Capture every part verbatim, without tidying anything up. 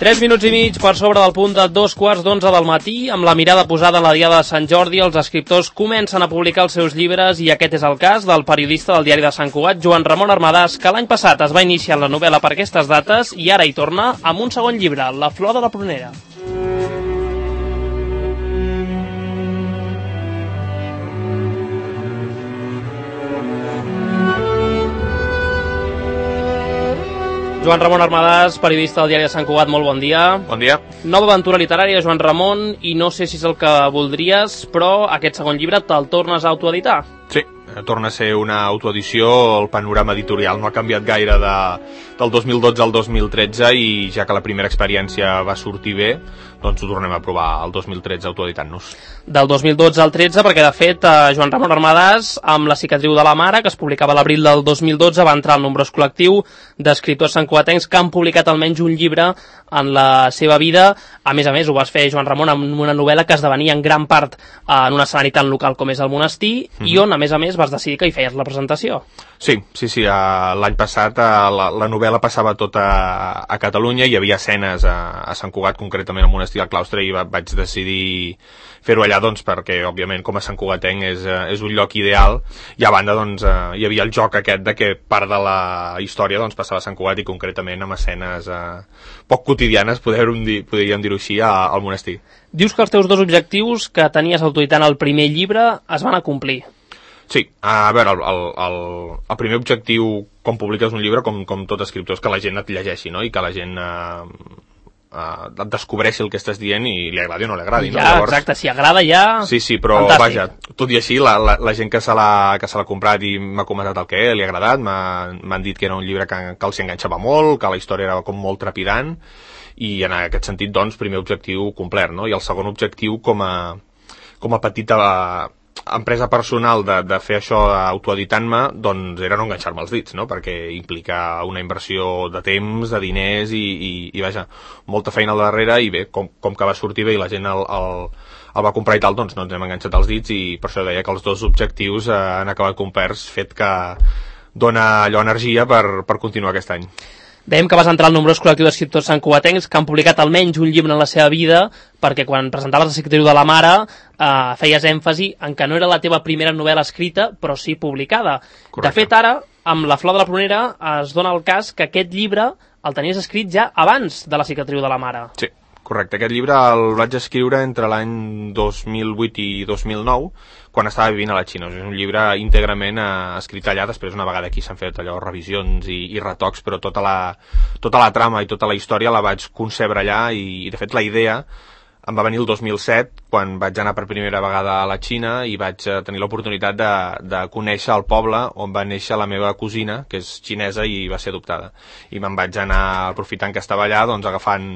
Tres minuts i mig per sobre del punt de dos quarts d'onze del matí, amb la mirada posada en la diada de Sant Jordi, els escriptors comencen a publicar els seus llibres i aquest és el cas del periodista del diari de Sant Cugat, Joan Ramon Armadàs, que l'any passat es va iniciar la novel·la per aquestes dates i ara hi torna amb un segon llibre, La flor de la prunera. Joan Ramon Armadàs, periodista del diari de Sant Cugat, molt bon dia. Bon dia. Nova aventura literària, Joan Ramon, i no sé si és el que voldries, però aquest segon llibre te'l tornes a autoeditar. Sí, torna a ser una autoedició, el panorama editorial no ha canviat gaire de, del dos mil dotze al dos mil tretze i ja que la primera experiència va sortir bé, doncs ho tornem a provar el dos mil tretze autoeditant-nos. Del dos mil dotze al tretze, perquè de fet eh, Joan Ramon Armadàs, amb La cicatriu de la mare, que es publicava a l'abril del dos mil dotze, va entrar al nombrós col·lectiu d'escriptors santcugatencs que han publicat almenys un llibre en la seva vida. A més a més, ho vas fer, Joan Ramon, amb una novel·la que esdevenia en gran part eh, en un escenari tan local com és el monestir, mm-hmm. i on, a més a més, vas decidir que hi feies la presentació. Sí, sí, sí. Uh, l'any passat uh, la, la novel·la passava tota a, a Catalunya, hi havia escenes a, a Sant Cugat, concretament al monestir del Claustre, i va, vaig decidir fer-ho allà, doncs, perquè, òbviament, com a santcugatenc és, uh, és un lloc ideal, i a banda, doncs, uh, hi havia el joc aquest de que part de la història, doncs, passava a Sant Cugat i, concretament, amb escenes uh, poc quotidianes, podríem dir, podríem dir-ho així, a, al monestir. Dius que els teus dos objectius que tenies autoeditant el primer llibre es van a complir. Sí, a veure, el, el, el, el primer objectiu quan publiques un llibre, com, com tot escriptor, és que la gent et llegeixi, no? I que la gent eh, eh, et descobreixi el que estàs dient i li agradi o no li agradi. Ja, no? Llavors, exacte, si agrada ja... Sí, sí, però fantàstic. Vaja, tot i així, la, la, la gent que se l'ha comprat i m'ha comentat el que li ha agradat, m'han dit que era un llibre que, que els enganxava molt, que la història era com molt trepidant, i en aquest sentit, doncs, primer objectiu complert, no? I el segon objectiu, com a, com a petita empresa personal de, de fer això autoeditant-me, doncs era no enganxar-me els dits, no? Perquè implica una inversió de temps, de diners i, i, i vaja, molta feina al darrere i bé, com, com que va sortir bé i la gent el, el, el va comprar i tal, doncs no ens hem enganxat els dits i per això deia que els dos objectius eh, han acabat complerts, fet que dona allò energia per, per continuar aquest any. Dèiem que vas entrar al nombrós col·lectiu d'escriptors santcugatencs que han publicat almenys un llibre en la seva vida, perquè quan presentaves La cicatriu de la mare eh, feies èmfasi en que no era la teva primera novel·la escrita, però sí publicada. Correcte. De fet, ara, amb La flor de la prunera, es dona el cas que aquest llibre el tenies escrit ja abans de La cicatriu de la mare. Sí, correcte. Aquest llibre el vaig escriure entre l'any dos mil vuit i dos mil nou, quan estava vivint a la Xina. És un llibre íntegrament eh, escrit allà, després una vegada aquí s'han fet allò revisions i, i retocs, però tota la, tota la trama i tota la història la vaig concebre allà i, i de fet la idea em va venir el dos mil set, quan vaig anar per primera vegada a la Xina i vaig eh, tenir l'oportunitat de, de conèixer el poble on va néixer la meva cosina, que és xinesa i va ser adoptada. I me'n vaig anar, aprofitant que estava allà, doncs agafant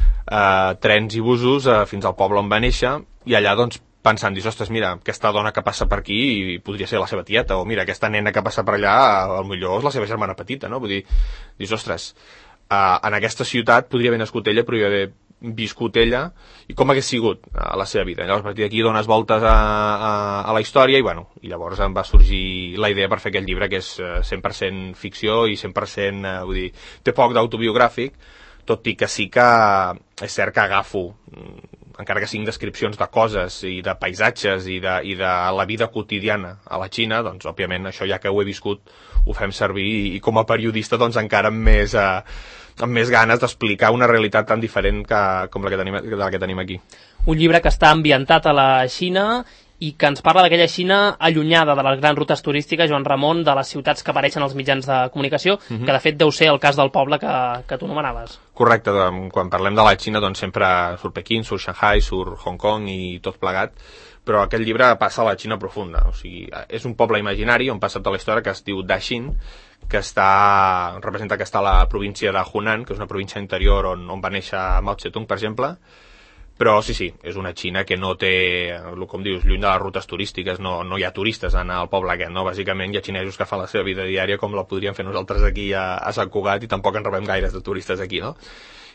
eh, trens i busos eh, fins al poble on va néixer, i allà doncs pensant, dius, ostres, mira, aquesta dona que passa per aquí i podria ser la seva tieta, o mira, aquesta nena que passa per allà, al millor és la seva germana petita, no? Vull dir, dius, ostres, eh, en aquesta ciutat podria haver nascut ella, però hi haver viscut ella, i com hagués sigut a la seva vida. Llavors, a partir d'aquí dones voltes a, a, a la història, i bueno, i llavors em va sorgir la idea per fer aquest llibre, que és cent per cent ficció i cent per cent, eh, vull dir, té poc d'autobiogràfic, tot i que sí que és cert que agafo, encara que siguin descripcions de coses i de paisatges i de, i de la vida quotidiana a la Xina, doncs òbviament això ja que ho he viscut ho fem servir i, i com a periodista doncs encara amb més, eh, amb més ganes d'explicar una realitat tan diferent que, com la que tenim, de la que tenim aquí. Un llibre que està ambientat a la Xina i que ens parla d'aquella Xina allunyada de les grans rutes turístiques, Joan Ramon, de les ciutats que apareixen als mitjans de comunicació, uh-huh. que de fet deu ser el cas del poble que, que tu anomenaves. Correcte, quan parlem de la Xina doncs sempre surt Pequín, surt Shanghai, surt Hong Kong i tot plegat, però aquest llibre passa a la Xina profunda, o sigui, és un poble imaginari on passa tota la història que es diu Daxing, que està, representa que està a la província de Hunan, que és una província interior on, on va néixer Mao Tse-tung, per exemple. Però sí, sí, és una Xina que no té, com dius, lluny de les rutes turístiques, no, no hi ha turistes a anar al poble aquest, no? Bàsicament hi ha xinesos que fan la seva vida diària com la podríem fer nosaltres aquí a, a Sant Cugat i tampoc en rebem gaires de turistes aquí, no?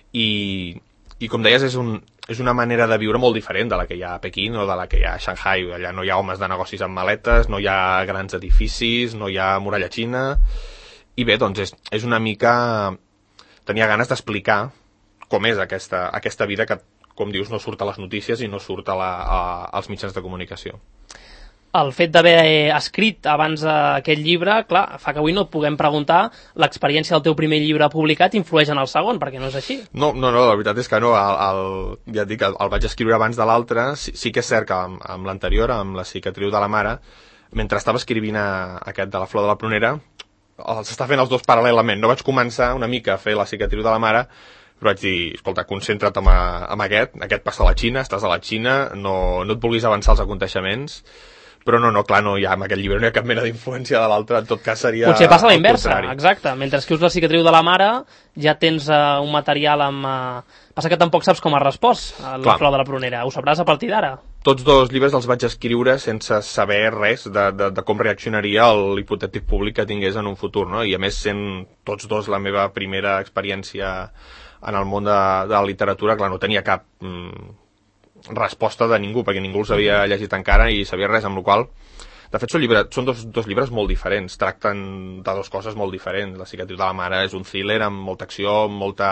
I, i com deies, és, un, és una manera de viure molt diferent de la que hi ha a Pequín o de la que hi ha a Shanghai. Allà no hi ha homes de negocis amb maletes, no hi ha grans edificis, no hi ha muralla xina. I bé, doncs és, és una mica... Tenia ganes d'explicar com és aquesta, aquesta vida que, com dius, no surt a les notícies i no surt a la, a, als mitjans de comunicació. El fet d'haver escrit abans aquest llibre, clar, fa que avui no et puguem preguntar l'experiència del teu primer llibre publicat influeix en el segon, perquè no és així. No, no, no, la veritat és que no. El, el, ja et dic, el, el vaig escriure abans de l'altre. Sí, sí que és cert que amb, amb l'anterior, amb La cicatriu de la mare, mentre estava escrivint a, aquest de La flor de la prunera, els està fent els dos paral·lelament. No vaig començar una mica a fer La cicatriu de la mare, però vaig dir, escolta, concentra't amb, amb aquest, aquest passa a la Xina, estàs a la Xina, no, no et vulguis avançar els aconteixements. Però no, no, clar, no hi ha, amb aquest llibre no hi ha cap mena d'influència de l'altre, en tot cas seria... Potser passa a la inversa, exacte. Mentre escrius La cicatriu de la mare, ja tens uh, un material amb... Uh... Passa que tampoc saps com ha respost a La clar. flor de la prunera. Ho sabràs a partir d'ara. Tots dos llibres els vaig escriure sense saber res de, de, de com reaccionaria l'hipotètic públic que tingués en un futur, no? I a més, sent tots dos la meva primera experiència en el món de, de la literatura, clar, no tenia cap... Mm, resposta de ningú, perquè ningú els havia llegit encara i sabia res, amb la qual de fet són, llibres, són dos, dos llibres molt diferents, tracten de dues coses molt diferents. La cicatriu de la mare és un thriller amb molta acció, amb molta,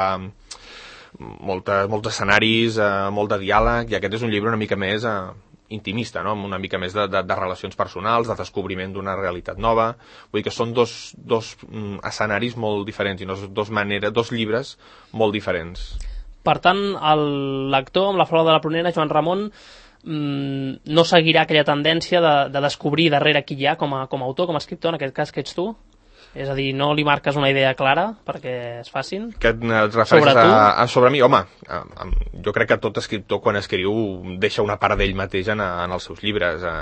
molta, molts escenaris, eh, molt de diàleg, i aquest és un llibre una mica més eh, intimista, no? Amb una mica més de, de, de relacions personals, de descobriment d'una realitat nova. Vull dir que són dos, dos mm, escenaris molt diferents i dos, dos, maneres, dos llibres molt diferents. Per tant, el lector amb La flor de la prunera, Joan Ramon, mmm, no seguirà aquella tendència de, de descobrir darrere qui hi ha com a, com a autor, com a escriptor, en aquest cas que ets tu? És a dir, no li marques una idea clara perquè es facin? Que et refereixes sobre, a, a, sobre mi? Home, a, a, jo crec que tot escriptor quan escriu deixa una part d'ell mateix en, en els seus llibres. A,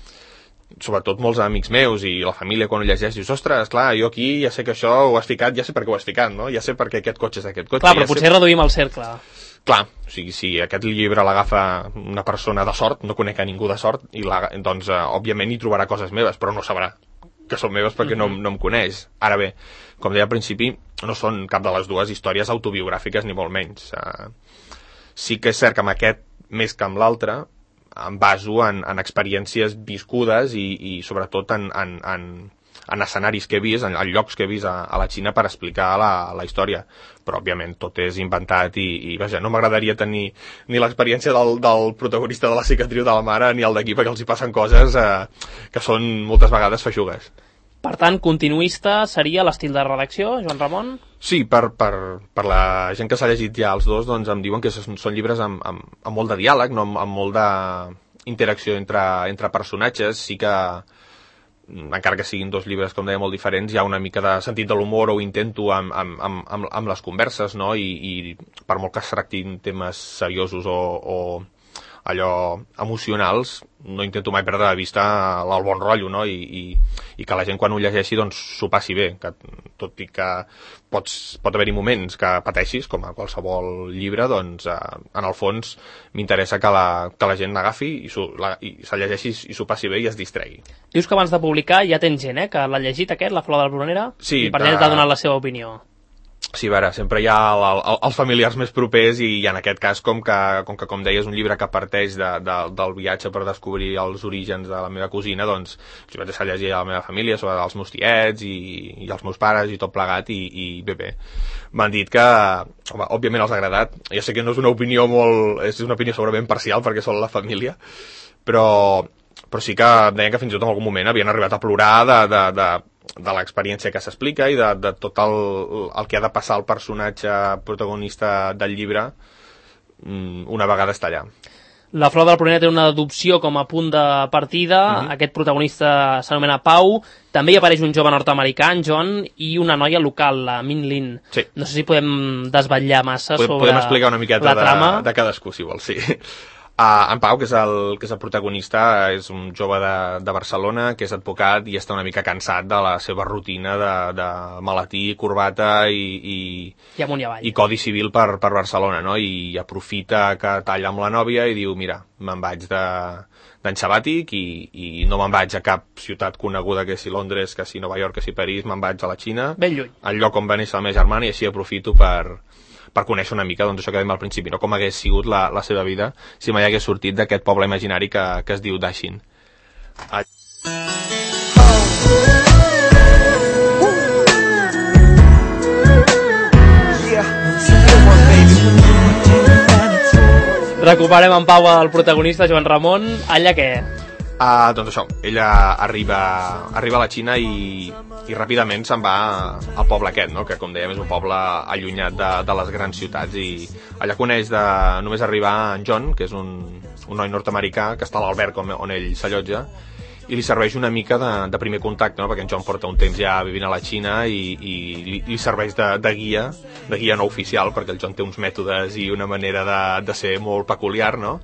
sobretot molts amics meus i la família quan ho llegeix dius, ostres, clar, jo aquí ja sé que això ho has ficat, ja sé per què ho has ficat, no? Ja sé per què aquest cotxe és aquest cotxe. Clar, però ja potser sé... reduïm el cercle. Clar, o sigui, si aquest llibre l'agafa una persona de sort, no conec a ningú de sort, i la, doncs, eh, òbviament hi trobarà coses meves, però no sabrà que són meves perquè mm-hmm. no, no em coneix. Ara bé, com deia al principi, no són cap de les dues històries autobiogràfiques ni molt menys. Eh, sí que és cert que amb aquest, més que amb l'altre, em baso en, en experiències viscudes i, i sobretot en, en, en, en escenaris que he vist, en, en llocs que he vist a, a la Xina per explicar la, la història. Però, òbviament, tot és inventat i, i vaja, no m'agradaria tenir ni l'experiència del, del protagonista de La cicatriu de la mare ni el d'aquí, perquè els hi passen coses eh, que són moltes vegades feixugues. Per tant, continuista seria l'estil de redacció, Joan Ramon? Sí, per, per, per la gent que s'ha llegit ja els dos, doncs em diuen que són, són llibres amb, amb, amb molt de diàleg, no? amb, amb molt d'interacció entre, entre personatges. Sí que, encara que siguin dos llibres, com deia, molt diferents, hi ha una mica de sentit de l'humor, o intento amb, amb, amb, amb, amb les converses, no? I, i per molt que es tractin temes seriosos o, o allò emocionals, no intento mai perdre de vista el bon rotllo, no? I, i, i que la gent quan ho llegeixi doncs s'ho passi bé, que tot i que pots, pot haver-hi moments que pateixis, com a qualsevol llibre, doncs eh, en el fons m'interessa que la, que la gent l'agafi i, la, i se llegeixi i s'ho passi bé i es distregui. Dius que abans de publicar ja tens gent, eh, que l'ha llegit aquest, La flor de la prunera, sí, i per gent t'ha donat la seva opinió. Sí, a veure, sempre hi ha el, el, els familiars més propers i, i en aquest cas, com que, com que, com deia, és un llibre que parteix de, de, del viatge per descobrir els orígens de la meva cosina, doncs jo vaig deixar llegir a la meva família sobre els meus tiets i, i els meus pares i tot plegat i, i bé, bé. M'han dit que, home, òbviament els ha agradat. Jo sé que no és una opinió molt... és una opinió segurament parcial perquè són la família, però, però sí que deien que fins i tot en algun moment havien arribat a plorar de... de, de de l'experiència que s'explica i de, de tot el, el que ha de passar el personatge protagonista del llibre una vegada està allà. La flor de la prunera té una adopció com a punt de partida. Mm-hmm. Aquest protagonista s'anomena Pau. També hi apareix un jove nord-americà, en John, i una noia local, la Min Lin. Sí. No sé si podem desvetllar massa podem, sobre podem explicar una miqueta la trama. De, de cadascú, si vols, sí. Uh, en Pau, que és, el, que és el protagonista, és un jove de, de Barcelona, que és advocat i està una mica cansat de la seva rutina de, de maletí, corbata i, i, I, amunt i, avall. i codi civil per, per Barcelona, no? I aprofita que talla amb la nòvia i diu, mira, me'n vaig de, d'any sabàtic i, i no me'n vaig a cap ciutat coneguda, que si Londres, que si Nova York, que si París, me'n vaig a la Xina, ben lluny, al lloc on va néixer la meva germana, i així aprofito per... per conèixer una mica, doncs això que dèiem al principi, no? Com hagués sigut la, la seva vida si mai hagués sortit d'aquest poble imaginari que, que es diu Dashin. Ah. Yeah. Recuperem en Pau el protagonista, Joan Ramon. Allà què? Uh, doncs això, ella arriba, arriba a la Xina i, i ràpidament se'n va al poble aquest, no? Que com dèiem és un poble allunyat de, de les grans ciutats, i allà coneix de només arribar en John, que és un, un noi nord-americà que està a l'alberg on, on ell s'allotja, i li serveix una mica de, de primer contacte, no? Perquè en John porta un temps ja vivint a la Xina i, i li, li serveix de, de guia, de guia no oficial, perquè el John té uns mètodes i una manera de, de ser molt peculiar, no?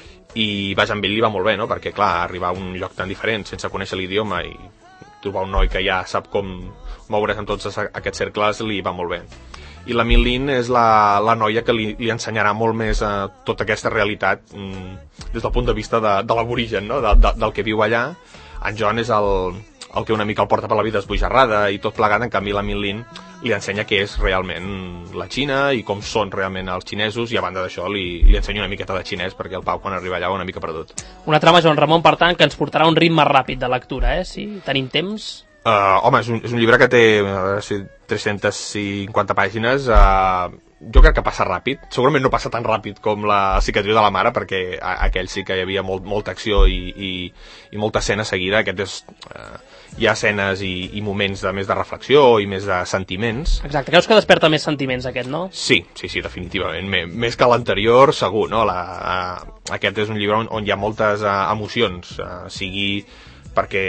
I vaja, amb ell li va molt bé, no? Perquè clar, arribar a un lloc tan diferent sense conèixer l'idioma i trobar un noi que ja sap com moure's en tots aquests cercles li va molt bé. I la Min-Lin és la, la noia que li, li ensenyarà molt més a tota aquesta realitat mm, des del punt de vista de, de l'aborigen, no? de, de, del que viu allà. En John és el, el que una mica el porta per la vida esbojarrada i tot plegat, en canvi la Min-Lin li ensenya què és realment la Xina i com són realment els xinesos, i a banda d'això li, li ensenya una miqueta de xinès, perquè el Pau quan arriba allà va una mica perdut. Una trama, Joan Ramon, per tant, que ens portarà un ritme ràpid de lectura, eh? Si tenim temps... Uh, home, és un, és un llibre que té uh, tres-centes cinquanta pàgines. Uh, jo crec que passa ràpid. Segurament no passa tan ràpid com la cicatriu de la mare, perquè a, aquell sí que hi havia molt, molta acció i, i, i molta escena seguida. Aquest és... Uh, hi ha escenes i, i moments de més de reflexió i més de sentiments. Exacte, creus que desperta més sentiments aquest, no? Sí, sí, sí, definitivament. Més que l'anterior, segur, no? La, uh, aquest és un llibre on, on hi ha moltes uh, emocions, uh, sigui perquè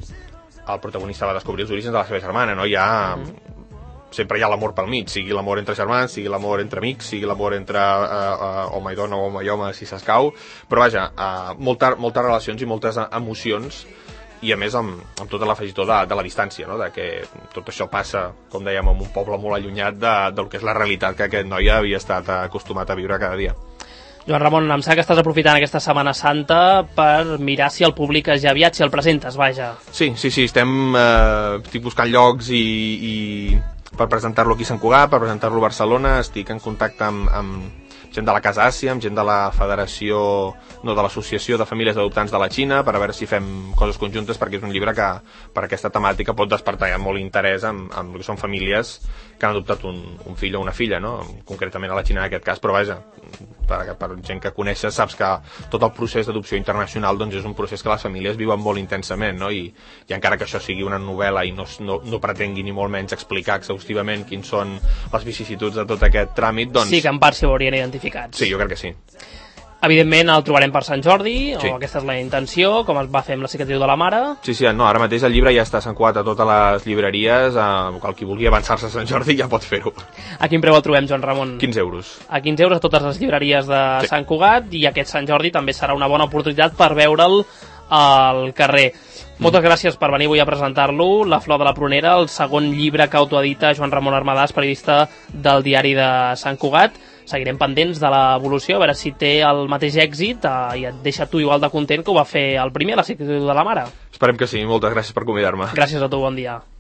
el protagonista va descobrir els orígens de la seva germana, no? Hi ha... Mm-hmm. Sempre hi ha l'amor pel mig, sigui l'amor entre germans, sigui l'amor entre amics, sigui l'amor entre uh, uh, home i dona o home i home, si s'escau, però vaja, uh, molta, moltes relacions i moltes emocions, i a més amb, amb tot l'afegitó de, de la distància, no? De que tot això passa, com dèiem, en un poble molt allunyat de, del que és la realitat que aquest noi havia estat acostumat a viure cada dia. Joan Ramon, em sembla que estàs aprofitant aquesta Setmana Santa per mirar si el publiques ja aviat, si el presentes, vaja. Sí, sí, sí, estem eh, estic buscant llocs i, i per presentar-lo aquí a Sant Cugat, per presentar-lo a Barcelona, estic en contacte amb, amb gent de la Casa Àsia, amb gent de la Federació, no, de l'Associació de Famílies Adoptants de la Xina, per a veure si fem coses conjuntes, perquè és un llibre que per aquesta temàtica pot despertar ja molt interès amb, amb el que són famílies que han adoptat un, un fill o una filla, no? Concretament a la Xina en aquest cas, però vaja, per, per gent que coneixes saps que tot el procés d'adopció internacional doncs és un procés que les famílies viuen molt intensament, no? I, i encara que això sigui una novel·la i no, no, no pretengui ni molt menys explicar exhaustivament quins són les vicissituds de tot aquest tràmit, doncs... Sí, que en part s'hi haurien identificat. Sí, jo crec que sí. Evidentment el trobarem per Sant Jordi, sí. O aquesta és la intenció, com es va fer amb la cicatriu de la mare. Sí, sí, no, ara mateix el llibre ja està a Sant Cugat a totes les llibreries, eh, el qui vulgui avançar-se a Sant Jordi ja pot fer-ho. A quin preu el trobem, Joan Ramon? quinze euros. A quinze euros a totes les llibreries de sí. Sant Cugat, i aquest Sant Jordi també serà una bona oportunitat per veure'l al carrer. Moltes mm. gràcies per venir avui a presentar-lo, La flor de la prunera, el segon llibre que autoedita Joan Ramon Armadàs, periodista del diari de Sant Cugat. Seguirem pendents de l'evolució, a veure si té el mateix èxit eh, i et deixa tu igual de content que ho va fer el primer, la cicatriu de la mare. Esperem que sí, moltes gràcies per convidar-me. Gràcies a tu, bon dia.